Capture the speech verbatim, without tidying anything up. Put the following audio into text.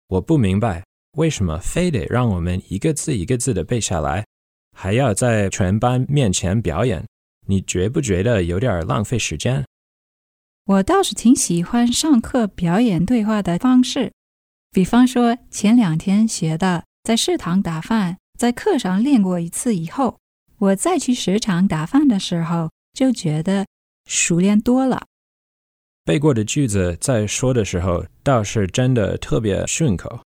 我不明白为什么非得让我们一个字一个字的背下来，还要在全班面前表演，你觉不觉得有点浪费时间？ 我倒是挺喜欢上课表演对话的方式，比方说前两天学的在食堂打饭，在课上练过一次以后，我再去食堂打饭的时候就觉得熟练多了。 背过的句子在说的时候倒是真的特别顺口。